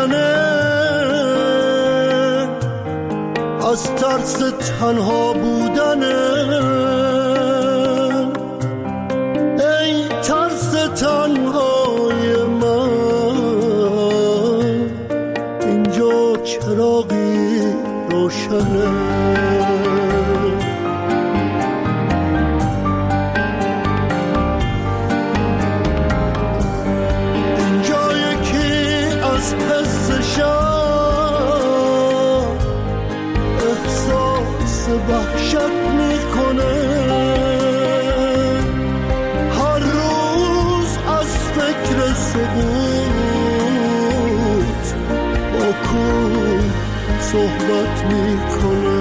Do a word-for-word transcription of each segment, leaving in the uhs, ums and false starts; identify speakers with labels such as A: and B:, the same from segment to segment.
A: روشنه، از ترس تنها بودنه. ای ترس تنهای من، اینجا چراغی روشنه. وحشت میکنه، هر روز از فکر سقوط با کوه صحبت میکنه.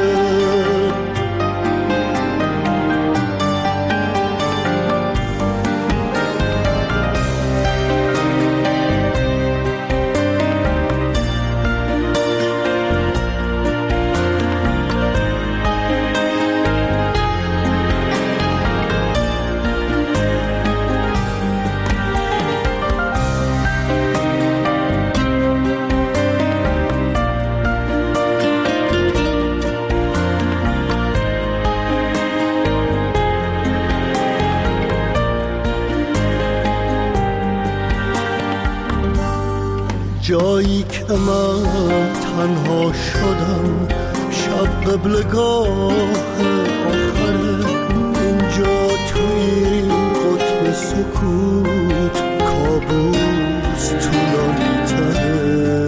A: جایی که من تنها شدم، شب قبلگاه آخره، اینجا توی قطب سکوت کابوس طولانی تره.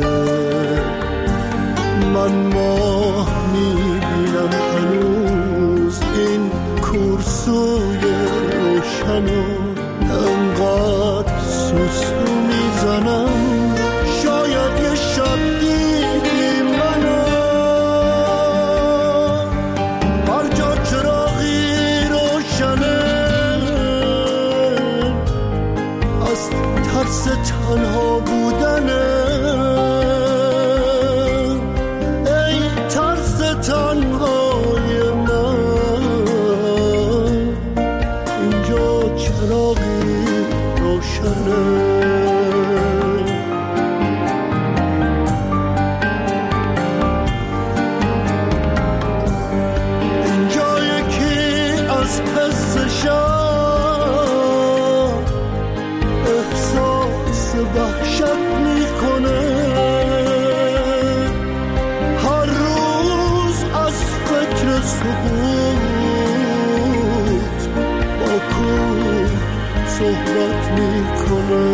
A: من ماه میبینم هنوز این کورسوی روشنو، انقدر سوسو میزنم شاید یه شب دیدی منو. هر جا چراغی روشنه، از ترس تنها بودنه. ای ترس تنهای من، اینجا چراغی روشنه. وحشت میکنه، هر روز از فکر سقوط با کوه صحبت میکنه.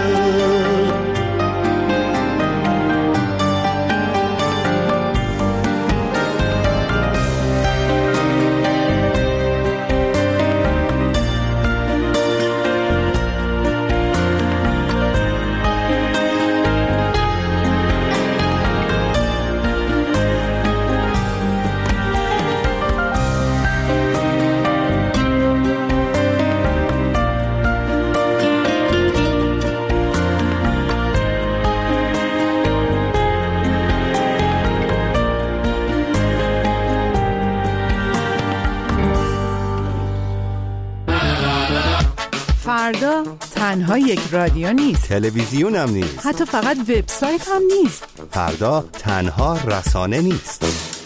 B: فردا تنها یک رادیو نیست،
C: تلویزیون هم نیست،
B: حتی فقط وبسایت هم نیست.
C: فردا تنها رسانه نیست.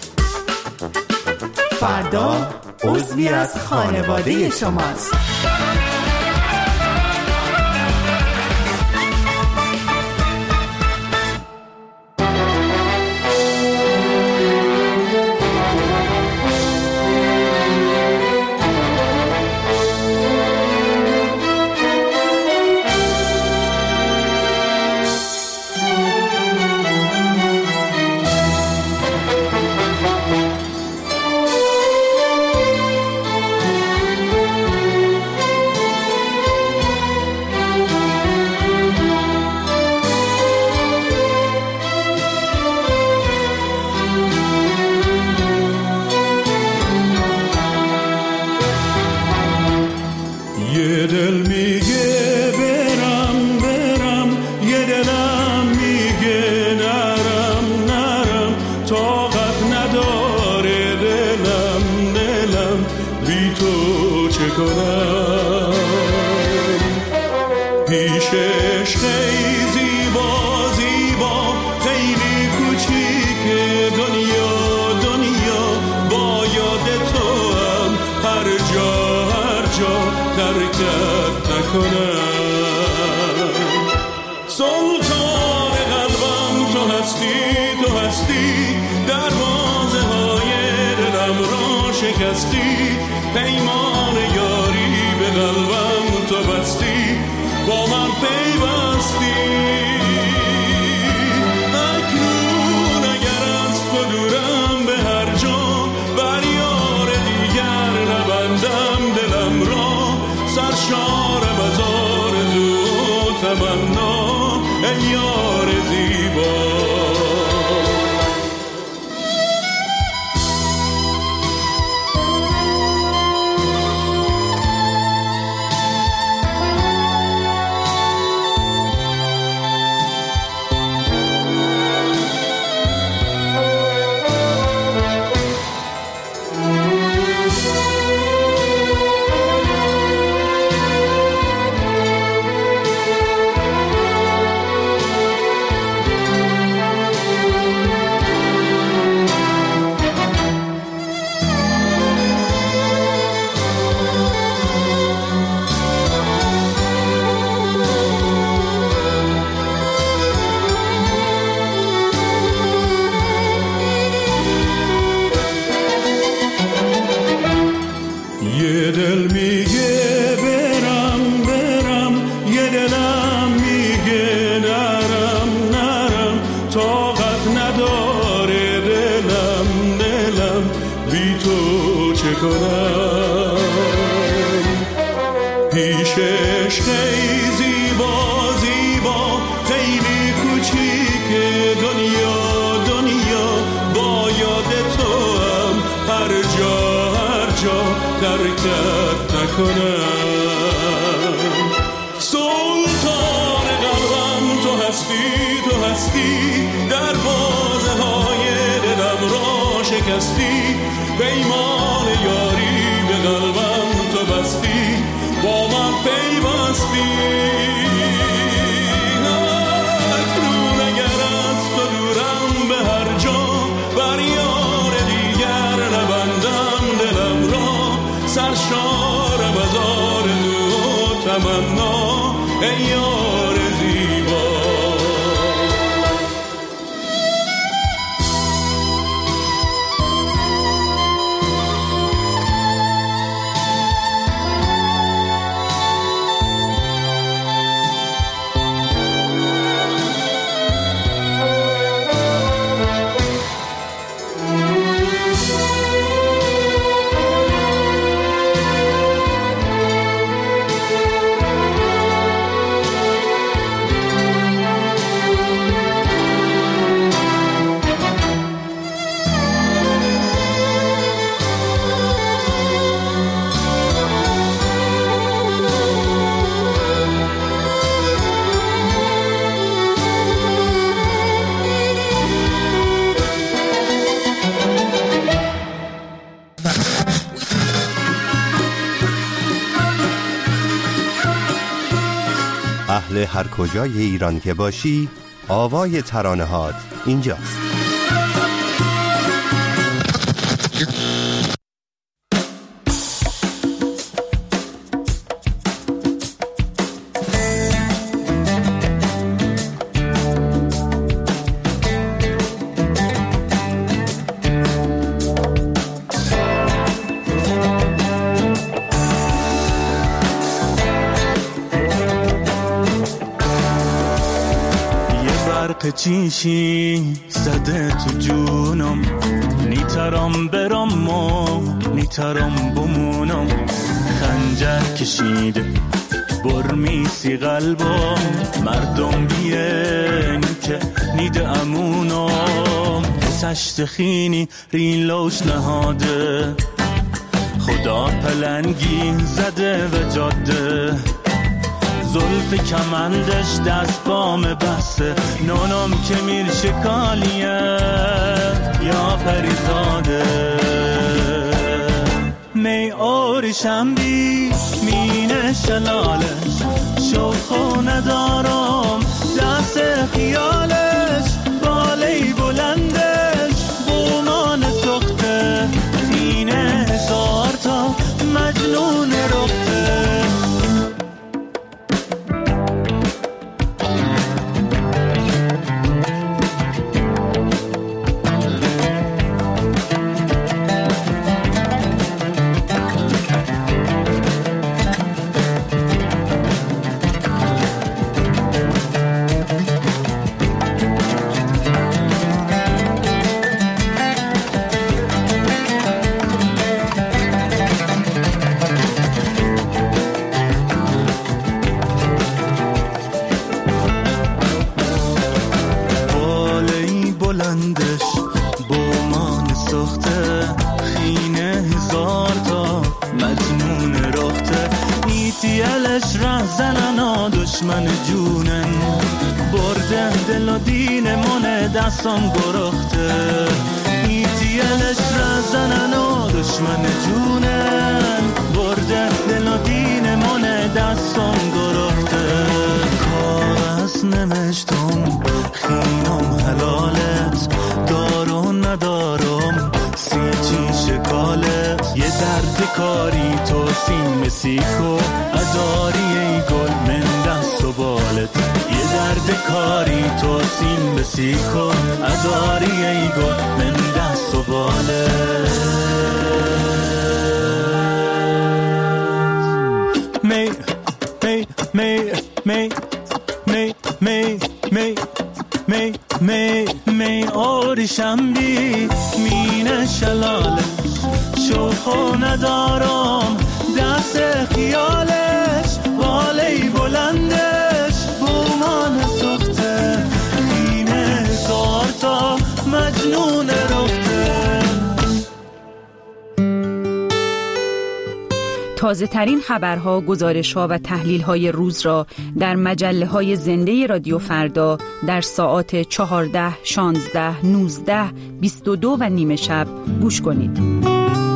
B: فردا عضوی از خانواده شماست.
D: پیشش خیلی زیبا زیبا هستی تو هستی دروازه های دلم را شکستی پیمان یاری به قلبم تو بستی با من پیوستی اکنون اگر از تو دورم به هر جا بر یار دیگر نبندم دلم را سرشارم از آرزو و تمنا ای یار زیبا پیشش خیلی زیبا زیبا خیلی کوچیک دنیا دنیا با یاد تو هم هر جا هر جا ترکت نکنم سلطان قلبم تو هستی تو هستی دروازه های دلم را شکستی پیمان یاری به قلبم تو بستی با من پیوستی اکنون اگر از تو دورم به هر جا بر یار دیگر نبندم دلم را سرشارم از آرزو و تمنا ای یار زیبا
C: اهل هر کجای ایران که باشی آوای ترانه‌هات اینجاست.
E: چیشی زده تو جونم نیترم برم و نیترم بمونم خنجر کشیده برمیسی قلبم مردم بیان که نیده امونم تشت خینی ریلوش نهاده خدا پلنگی زده و جاده زلف کمندش دست بام بسته نونم که میر شکالیه یا پریزاده می آرشم بی مینه شلالش شوخو ندارم دست خیالش بالی بلندش بومان سخته خینه هزار تا مجنون رخته بلندش بومان سخته خینه هزار تا مجنون رخته ایتیلش ره زننا دشمن جونن برده دل و دین من دستم گرخته ایتیلش ره زننا دشمن جونن برده دل و دین من دستم گرخته کاغذ نمشتم خینم حلالت دارو ندارم سی چی شکالت یه درد کاری تو سیم سیخو اداری ای گل من دست و بالت یه درد کاری تو سیم سیخو اداری ای گل من دست و بالت می می می می می می می می می می آریشم بی مینه شلاله شوخو ندارم دست خیالش والی بلندش بومان سخته خینه هزار تا مجنون رفته.
F: تازه ترین خبرها، گزارشها و تحلیل‌های روز را در مجله‌های زنده رادیو فردا در ساعات چهارده، شانزده، نوزده، بیست و دو و نیمه شب گوش کنید.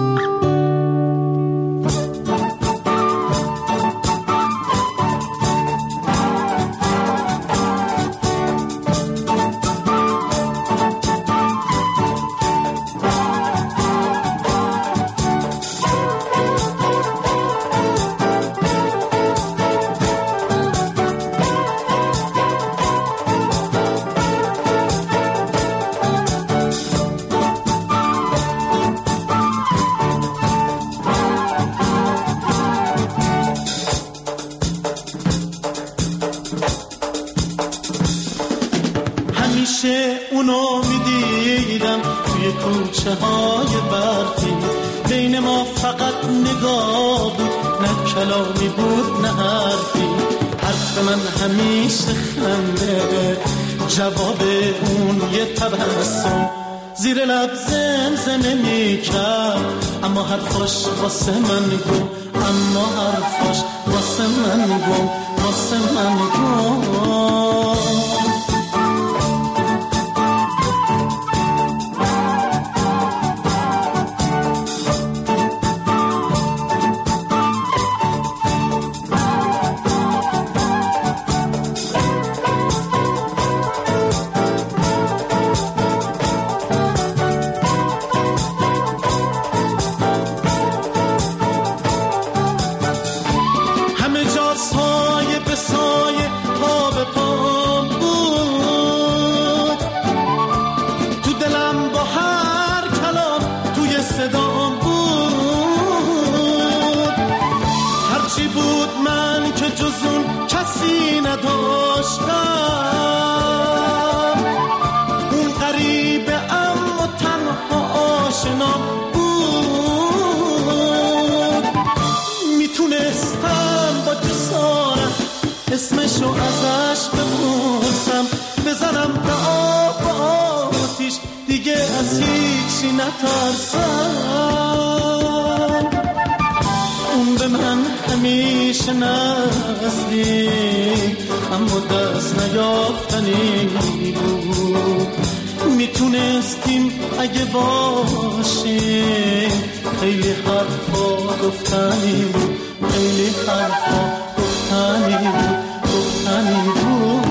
A: کوچه های برفی بین ما فقط نگاه بود، نه کلامی بود نه حرفی. حرف من همیشه خنده، جواب اون یه تبسم. زیر لب زمزمه میکرد اما حرفاش واسه من گم، اما حرفاش واسه من گم، واسه من گم. اسمشو ازش بپرسم، بزنم به آب و آتیش، دیگه از هیچی نترسم. اون به من همیشه نزدیک اما دست نیافتنی بود. میتونستیم اگه باشیم، خیلی حرفا گفتنی بود، خیلی حرفا گفتنی بود، گفتنی بود.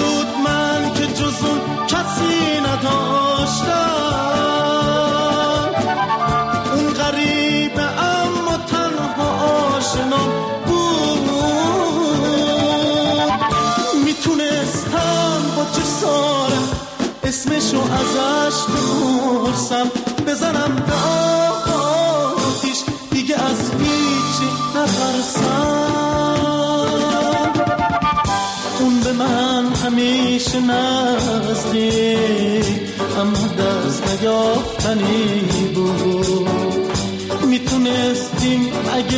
A: کسی نداشتم، بپرسم بزنم به آتیش دیگه از هیچی نترسم. اون به من همیشه نزدیک اما دست نیافتنی بود. میتونستیم اگه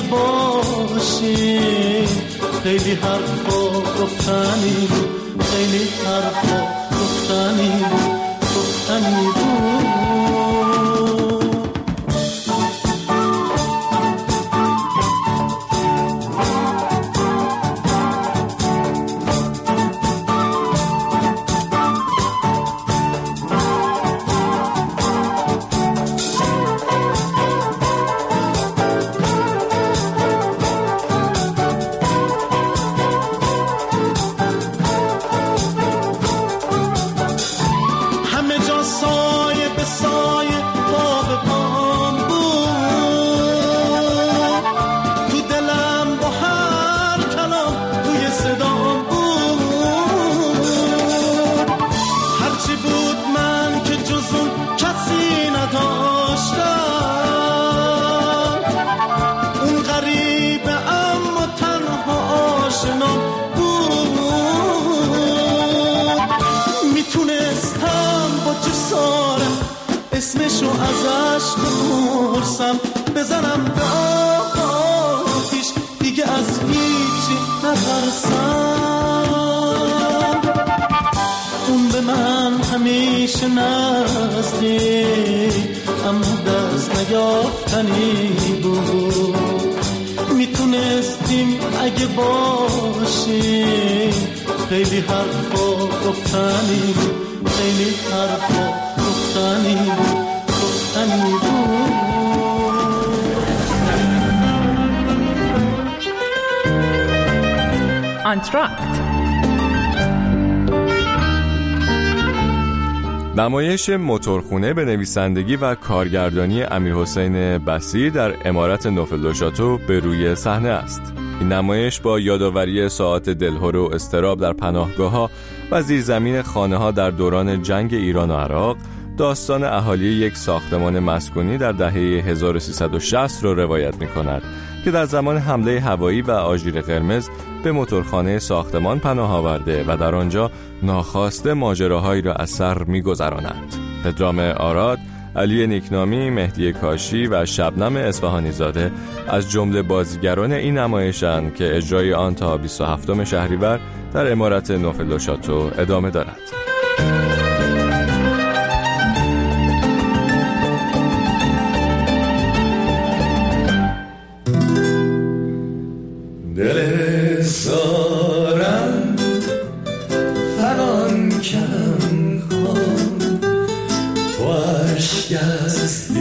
A: باشیم خیلی حرفا گفتنی بود، خیلی حرفا گفتنی بود، گفتنی بود. اسمشو ازش بپرسم بزنم به آتیش دیگه از هیچی نترسم. اون به من همیشه نزدیک اما دست نیافتنی بود. میتونستیم اگه باشیم خیلی حرفا گفتنی بود، خیلی حرفا گفتنی بود، گفتنی بود.
B: آنتراکت
G: نمایش موتورخونه به نویسندگی و کارگردانی امیرحسین بصیر در عمارت نوفل دو شاتو به روی صحنه است. این نمایش با یادآوری ساعات دلهره و اضطراب در پناهگاه‌ها و زیرزمین خانه‌ها در دوران جنگ ایران و عراق، داستان اهالی یک ساختمان مسکونی در دهه هزار و سیصد و شصت را روایت می‌کند که در زمان حمله هوایی و آژیر قرمز به موتورخانه ساختمان پناه آورده و در آنجا ناخواسته ماجراهایی را از سر می‌گذرانند. پدرام آراد، علی نیکنامی، مهدی کاشی و شبنم اصفهانی زاده از جمله بازیگران این نمایشند که اجرای آن تا بیست و هفتم شهریور در عمارت نوفل دو شاتو ادامه دارد.
D: دل سارم فلان کم کن تو عشق از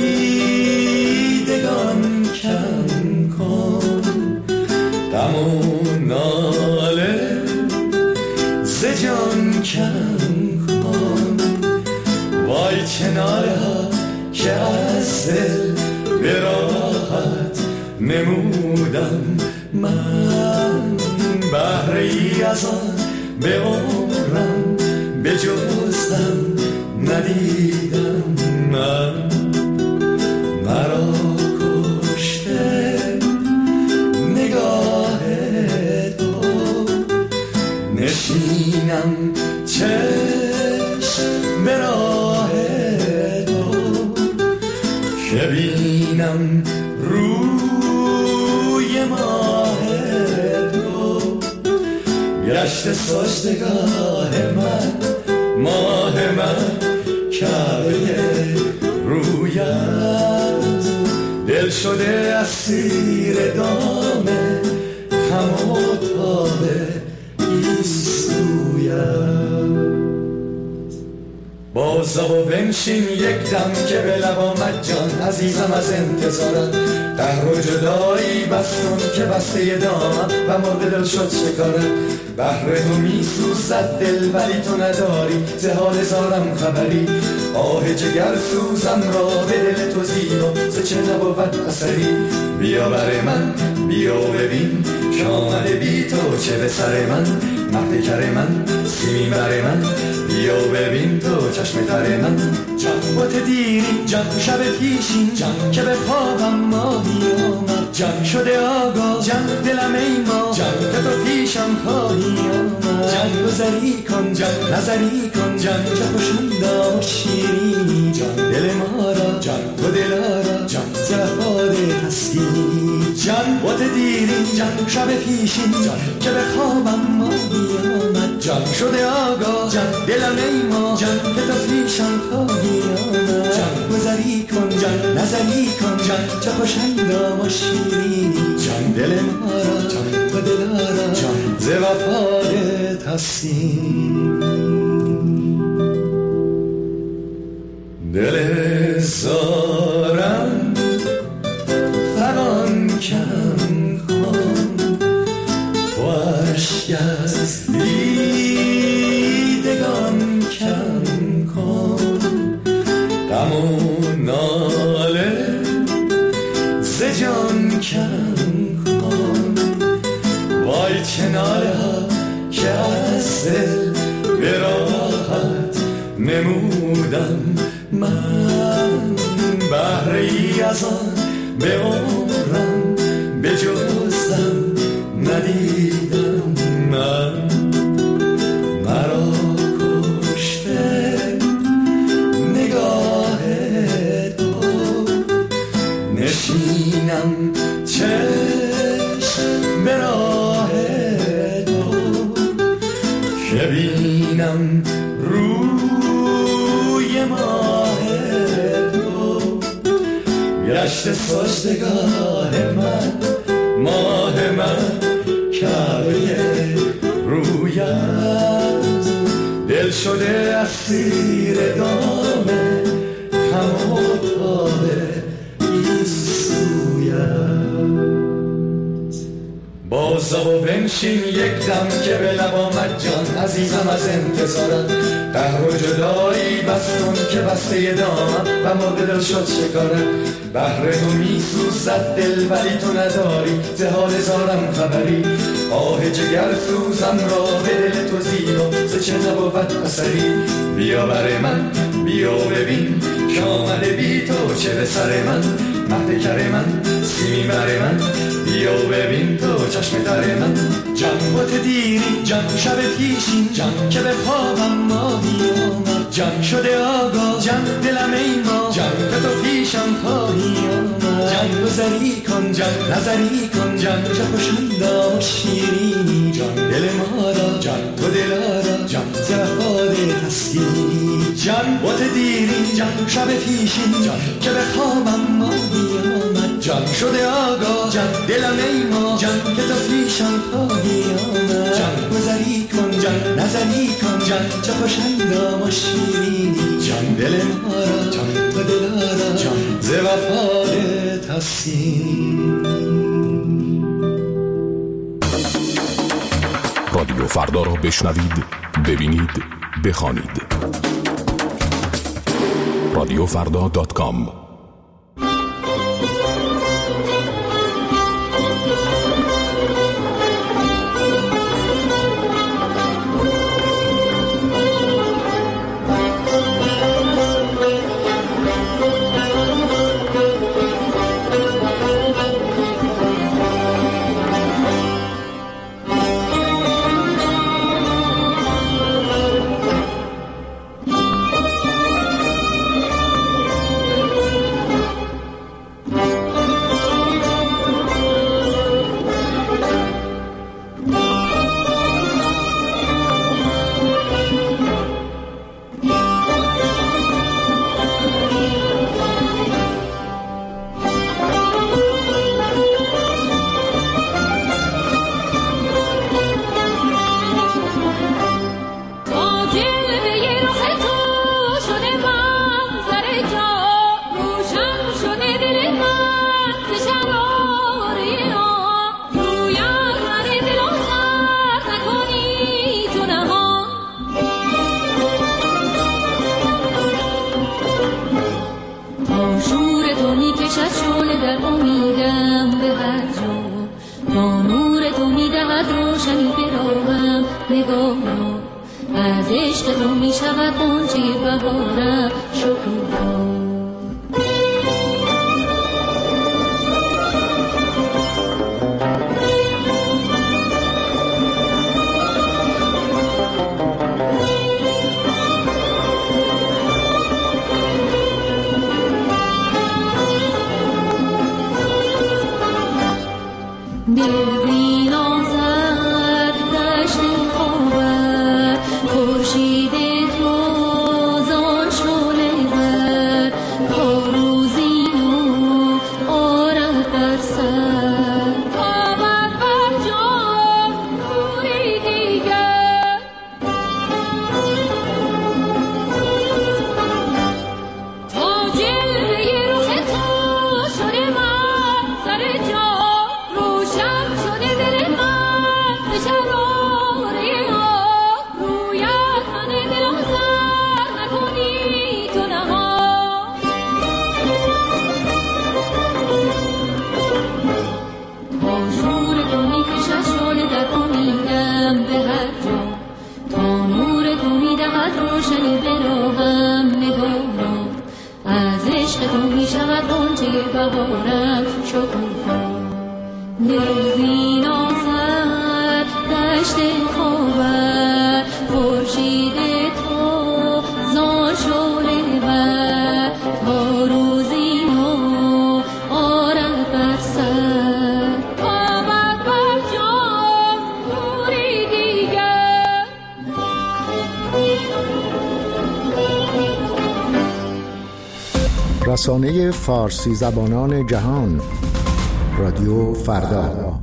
D: دیدگان کم کن غم و ناله ز جان کم کن وای کناره ها که از دل به راحت نمودم من بهره ای از آن به عمرم به جزم ندیدم. من مرا کشته نگاه تو نشینم چشم به راه تو که بینم روی ماه تو گشت سجدگاه من ماه من کعبه رویت دل شده اسیر دام خم و تاب ایستویت بازا و بنشین یک دم که به لب آمد جان عزیزم از انتظارت قهر و جدایی بستون که بسته دامم و مرد دل شد شکارت بهر تو می سوزد دل ولی تو نداری ز حال زارم خبری آه جگر سوزم را به دل تو زیبا ز چه نبود اثری بیا بر من بیا ببین که آمده بی تو چه به سر من مهد کر من سیمین بر من بیا ببین تو چشم تر من چند بوت دیرین جان شب پیشین جان که به خوابم ماهی آمد جان شده آگاه جان دلم ای ما جان که تو پیشم خواهی آمد جان گذری کن جان نظری کن جان چه خوشوندا و شیرینی جان دل ما را جان تو دلارا جان زفاده هستی جان بوت دیرین جان شب پیشین جان که به خوابم ماهی آمد جان شده آگاه جان دلم ای ما جان که تو پیشم خواهی آمد جان گذری کن جان نظری کن جان چه خوشندام و شیرینی جان دل ما را جان تو دلارا جان ز وفادت هستی دل زارم فغان کم کن تو اشک از دیدگان کم کن غم و ناله ز جان کم کن وای چه ناله ها که از دل به راحت نمودم من بهره ای از آن به عمرم به جزم ندیدم من مرا کشته نگاه تو نشینم چشم به راه تو که بینم روی ماه تو گشت سجدگاه من ماه من کعبه رویت دل شده اسیر دام غم و تاب این سویت بازا و بنشین یک دم که به لب آمد جان عزیزم از انتظارم قهر و جدایی بس کن که بسته دامم و مرد دل شد شکارم بهر تو می سوزد دل ولی تو نداری ز حال زارم خبری آه جگر سوزم را به دل تو زیبا ز چه نبود اثری بیا بر من بیا ببین که آمده بی تو چه به سر من مهد کر من سیمین بر من بیا ببین تو چشم در من جان بوت دیرین جان شب پیشین جان که به خوابم ماهی آمد جان شده آگاه جان دلم ای ما جان که تو پیشم خواهی آمد جان گذری کن جان نظری کن جان چه خوشوندا و شیرینی جان دل ما را جان تو دلارا جان زفاده هستی جان بوت دیرین جان شب پیشین جان که به خوابم ماهی آمد جان شده آگاه جان دلم ای ما جان که تو پیشم خواهی آمد جان گذری کن جان نظری کن جان چه خوشندام و شیرینی جان دل ما را جان تو دلارا جان ز وفادت هستی
H: رادیو فردا را بشنوید ببینید بخوانید رادیو فردا دات کام
I: از عشق تو می شود غنچه بهارم شکوفا روشنی به راهم نگارم، از عشق تو می شود غنچه بهارم شکوفا. دلزین آزد دشت خوابد، خورشید تو زان شعله بر، تا روزی نو آرد بر سر، آمد بر جان نوری دیگر.
J: رسانه فارسی زبانان جهان، رادیو فردا.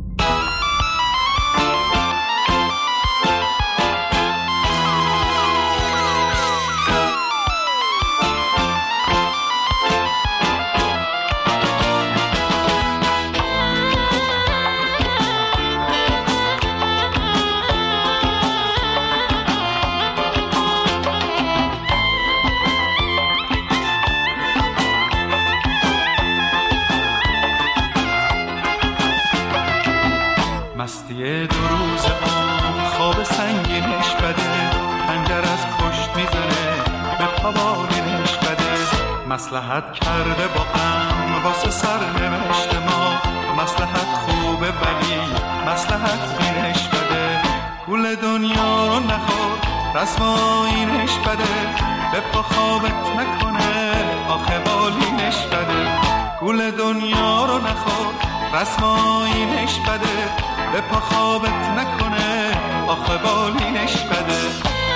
E: مستی دو روز آن خواب سنگینش بده، خنجر از پشت میزنه به پاوالینش بده. مصلحت کرده با غم واسه سرنوشت ما، مصلحت خوبه ولی مصلحت بینش بده. گول دنیا رو نخور رسم آیینش بده، به پا خوابت نکنه آخه بالینش بده. گول دنیا رو نخور رسم آیینش بده، به پا خوابت نکنه آخه بالینش بده.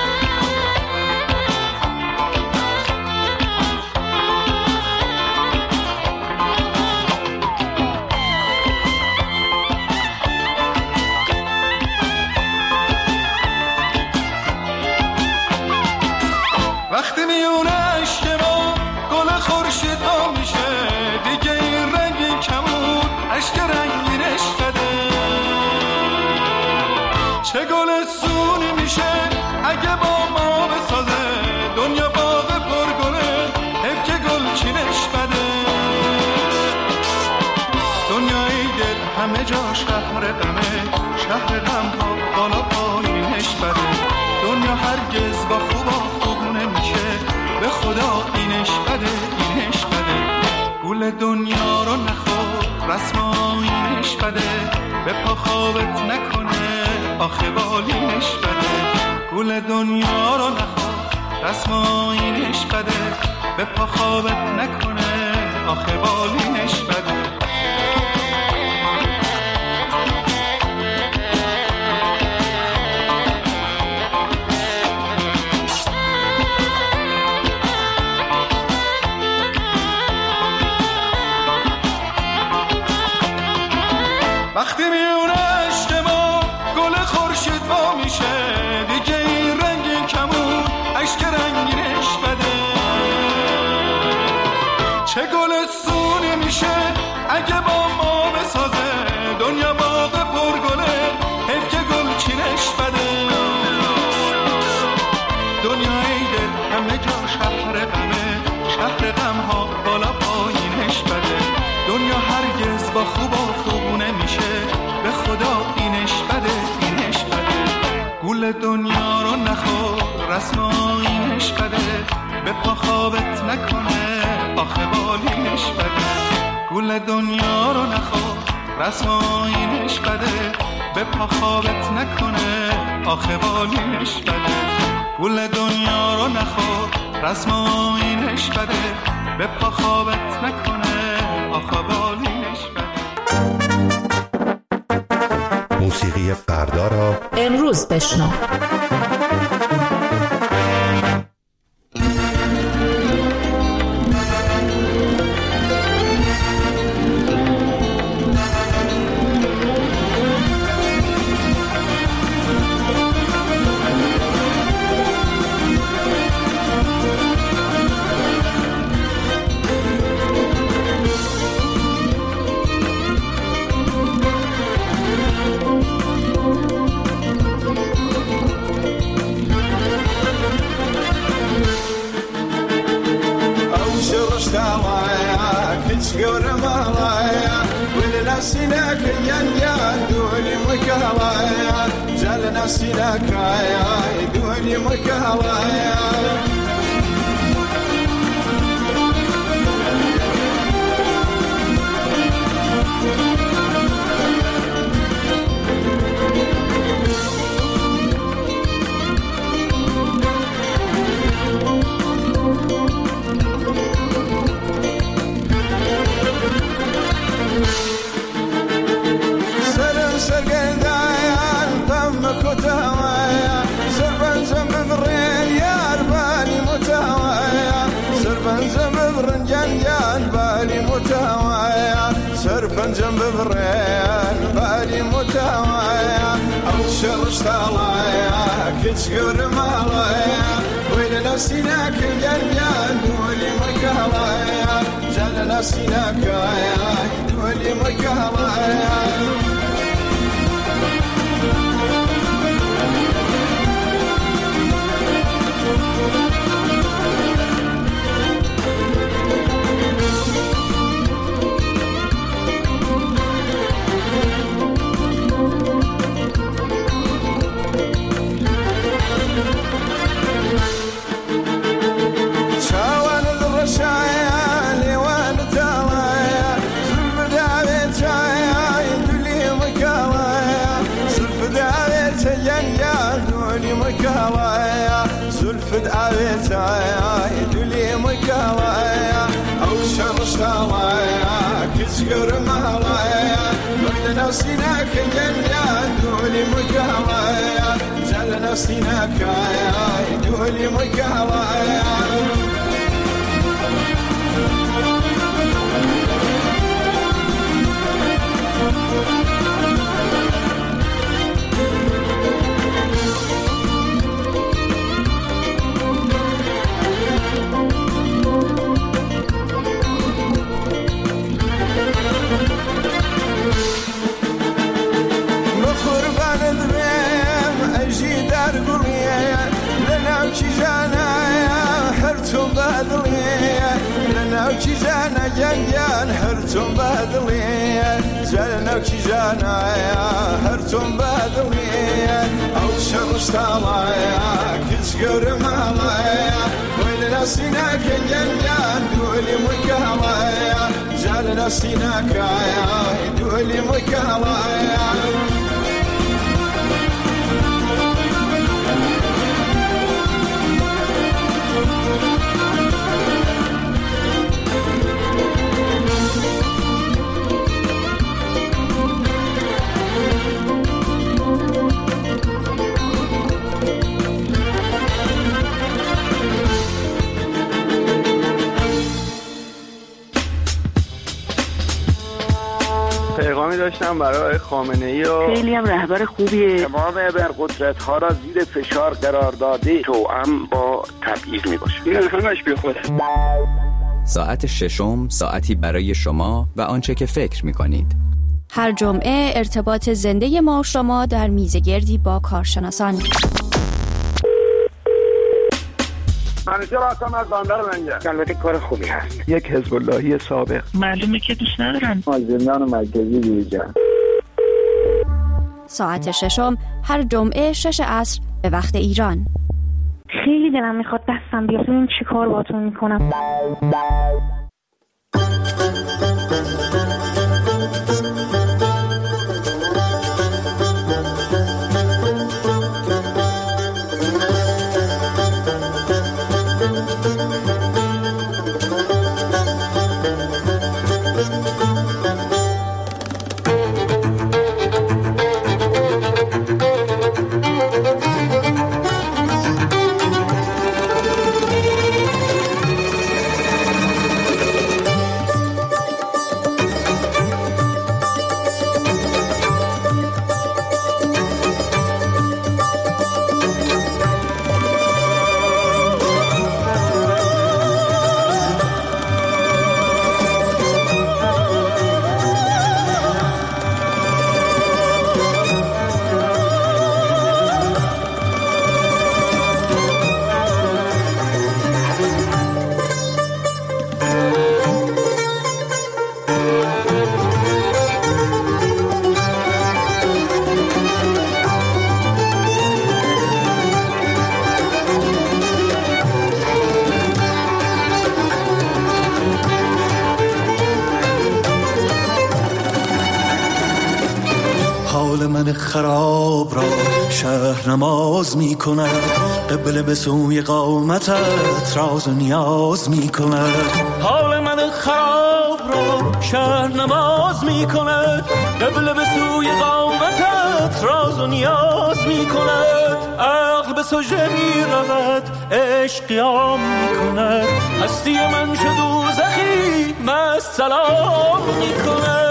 E: وقتی میونه عشق ما گل خورشید ها میشه، دیگه این رنگی کمون عشق رنگینش بده. چه گل سونی میشه اگه با ما بسازه، دنیا باغ پرگله حیف که گل چینش بده. دنیای دل همه جا شهر غمه، شهر غم ها بالا پایینش بده. دنیا هرگز با خوبا خوب نمیشه، به خدا اینش بده اینش بده. گول دنیا رو نخور رسم آیینش بده، به پا خوابت نکنه آخه بالینش بده. گول دنیا رو نخور رسم آیینش بده، به پا خوابت نکنه آخه بالینش بده. وقتی میونه عشق ما گل خورشید وا میشه، دیگه این رنگی کمون عشق رنگینش بده. چه گل سونی میشه اگه با ما بسازه، دنیا باغ پرگله حیف که گل چینش بده. دنیای دل همه جا شهر غمه، شهر غم ها بالا پایینش بده. دنیا هرگز با خوبا خوب نمیشه، به خدا اینش بده اینش بده. گول دنیا رو نخور رسم آیینش بده، به پا خوابت نکنه آخه بالینش بده. گول دنیا رو نخور رسم آیینش بده، به پا خوابت نکنه آخه بالینش بده. گول دنیا رو نخور رسم آیینش بده، به پا خوابت نکنه آخه بالینش بده.
C: موسیقی فردا را
B: امروز بشنو.
D: سناك يندان دولي مكاوايا جل نفسی نکای دولی مکاوایا سرپنجم ببرین بالی متوایا او شرش تالایا کچ گرم آلایا ویل نفسی نکن جنجان دولی مکالایا جل نفسی نکایا دولی مکالایا زلفت عويتايا يدلي مكاوايا او شرشتاوايا كتشقر مالايا ويل نفسنا كجنيا دولي مكاوايا جل نفسنا كايا يدولي مكاوايا نوكي جانا جنجان هرتم بدلية جل نوكي جانا يا هرتم بدلية أو شرش تالايا كتشقر مالايا ويل نفسنا كجنجان دولي مكالايا جل نفسنا كايا دولي مكالايا
K: پیغامی داشتم برای خامنه‌ای و
L: خیلی هم رهبر خوبیه.
K: تمام ابرقدرت‌ها را زیر فشار قرار داده توأم با تبعیض میباشه. این همش بی خوده.
M: ساعت ششم ساعتی برای شما و آنچه که فکر میکنید.
N: هر جمعه ارتباط زنده ما و شما در میزگردی با کارشناسان.
K: منیجر آسان از باندر منجر. البته کار خوبی هست.
O: یک حزب اللهی سابق.
L: معلومه که دوست ندارن.
K: از زندان مرکزی بیرون.
N: ساعت ششم هر جمعه شش عصر به وقت ایران.
L: خیلی دلم میخواد دستم بیاد ببینم چی کار باهاتون میکنم.
A: خراب را شهر نماز می کند، قبله به سوی قامتت راز و نیاز می کند. حال من خراب را شهر نماز می کند، قبله به سوی قامتت راز و نیاز می کند. عقل به سجده می رود، عشق قیام می کند، هستی من شد دوزخی مست سلام می کند.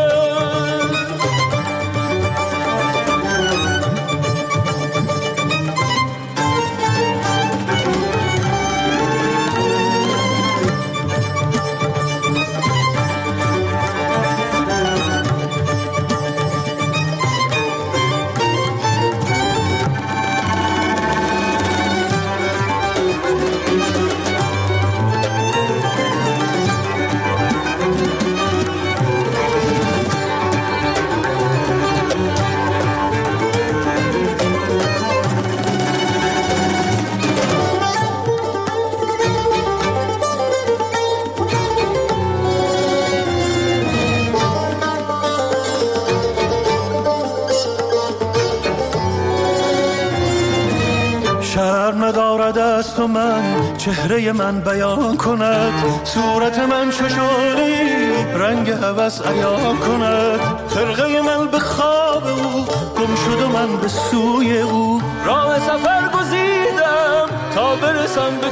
A: ندارد است و من چهره من بیان کند، صورت من چو شعله رنگ هوس عیان کند. خرقه من به خواب او گم شد و من به سوی او، راه سفر گزیدم تا برسم به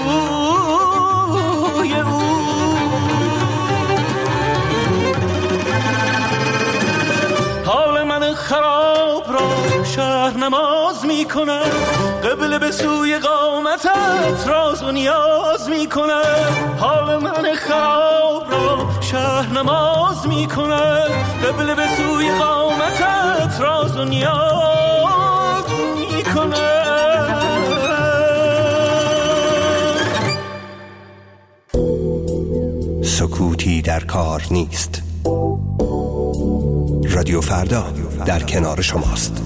A: کوی او. حال من خراب را شهر نماز می کند، قبله به سوی قامتت راز و نیاز می کند. حال من خراب را شهر نماز می کند، قبله به سوی قامتت راز و نیاز می کند.
C: سکوتی در کار نیست. رادیو فردا در کنار شماست.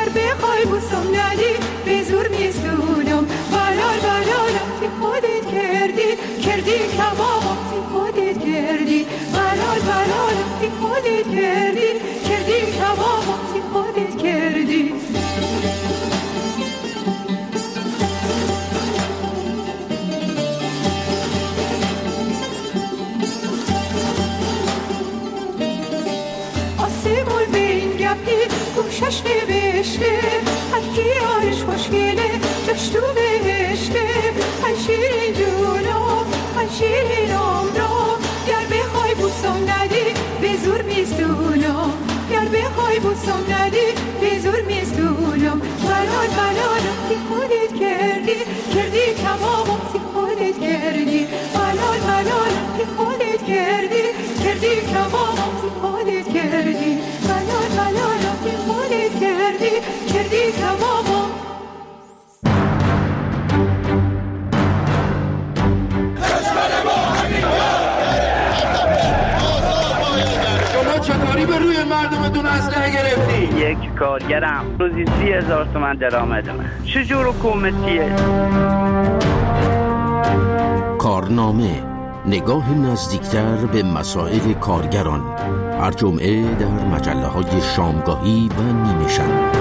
O: خودت که چشم بشته هر کی یارش خوشگله جاش تو بهشته ای شیرین جونم ای شیرین عمرم گر بخوای بوسم ندی به زور میستونم گر بخوای بوسم ندی به زور میستونم بلال بلالم که خودت کردی کردی تمامم که خودت کردی بلال بلالم که خودت کردی کردی تمامم که خودت کردی بلال بلالم که خودت کردی کردی تمامم
P: چطوری به روی مردمتون اسلحه گرفتی؟
Q: یک کارگرم روزی سی هزار تومن درآمدمه. چجور حکومتیه؟
R: کارنامه، نگاه نزدیکتر به مسائل کارگران، هر جمعه در مجله های شامگاهی و نیمه شب.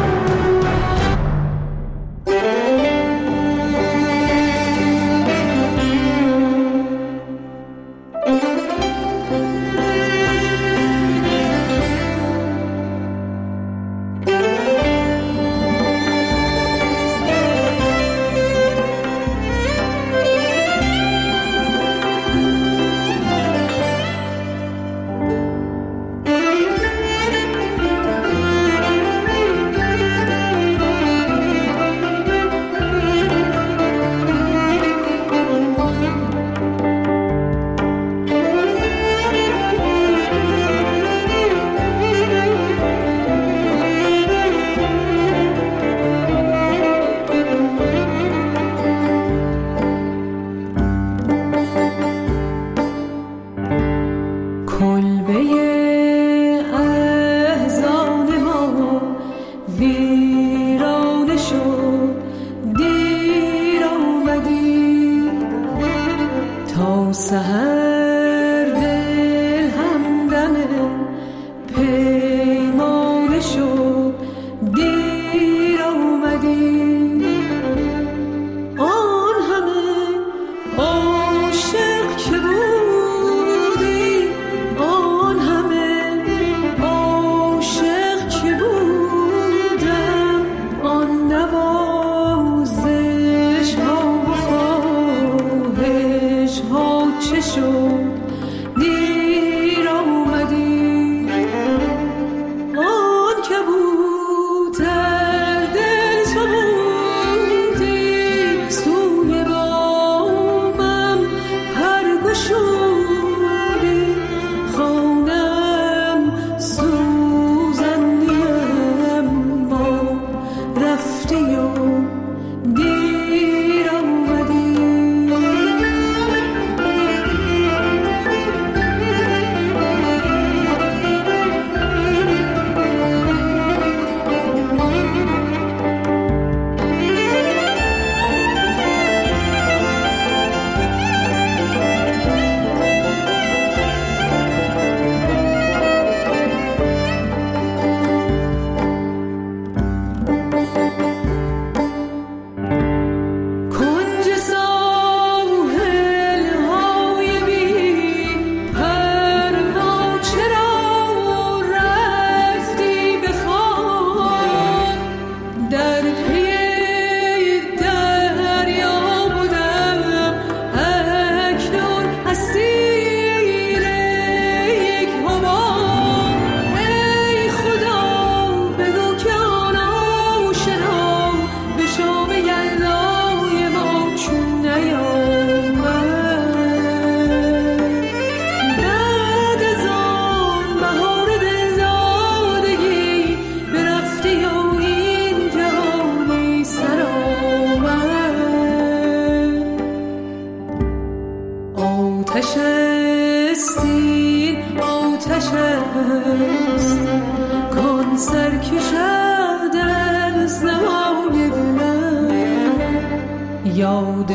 O: یاد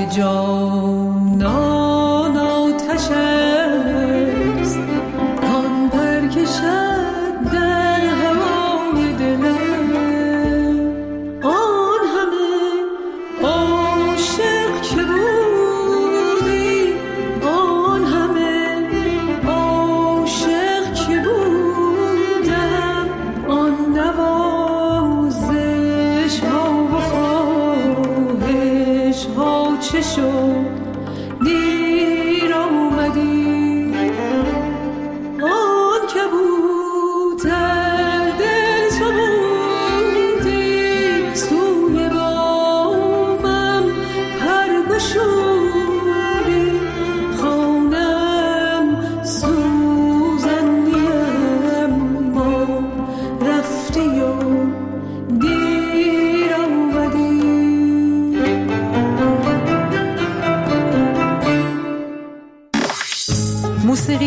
O: جانان آتش است آن پر کشد در هوای دلم آن همه عاشق که بودی آن همه عاشق که بودم آن نوا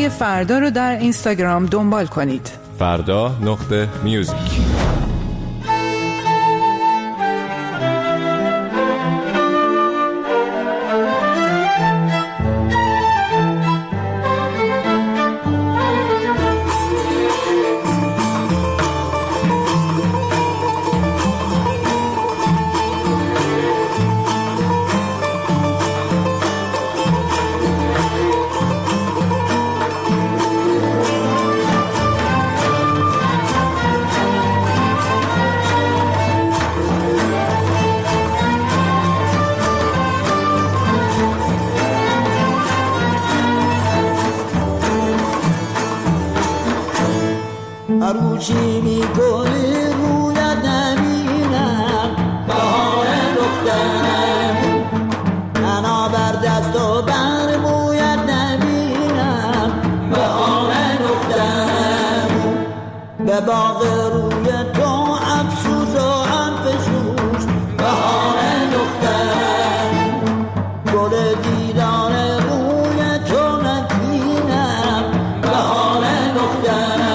B: رادیوی فردا رو در اینستاگرام دنبال کنید.
G: فردا نقطه میوزیک.
S: عروسی میکنی رویت نبینم بهار دخترم، انا بر دست و بر مویت نبینم بهار دخترم، به باغ روی تو افسوس و افسوس بهار دخترم، گل دیدار روی تو نبینم بهار دخترم.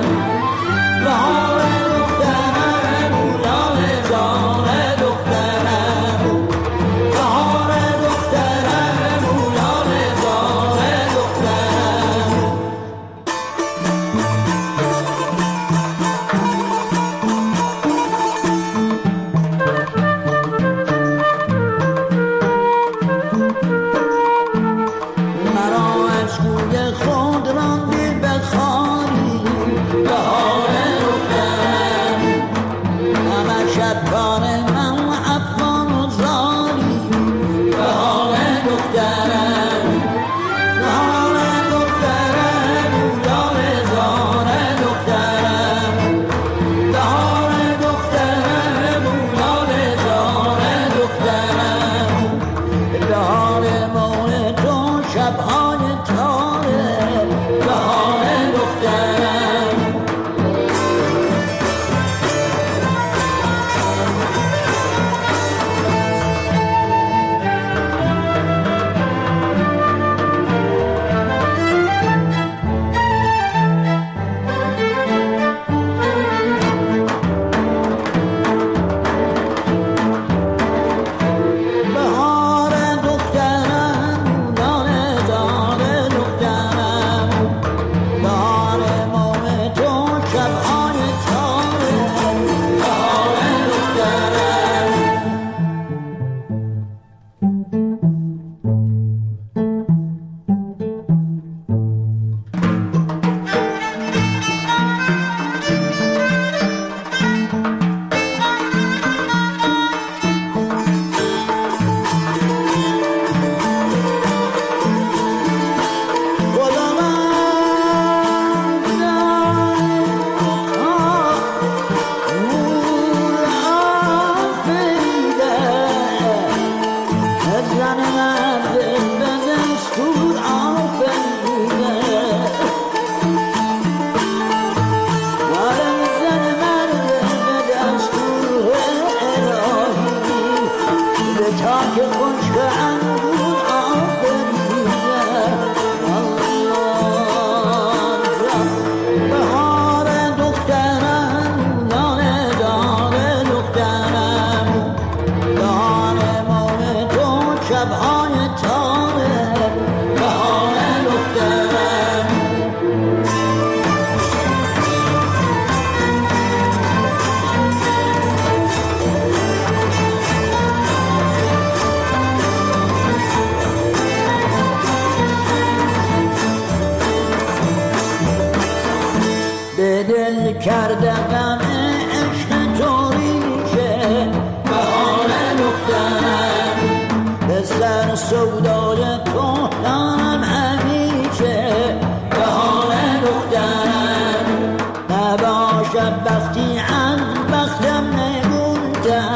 T: کرده غم عشق تو ریشه بهار دخترم، به سر سودای تو دارم همیشه بهار دخترم، نباشد بختی از بختم نگونتر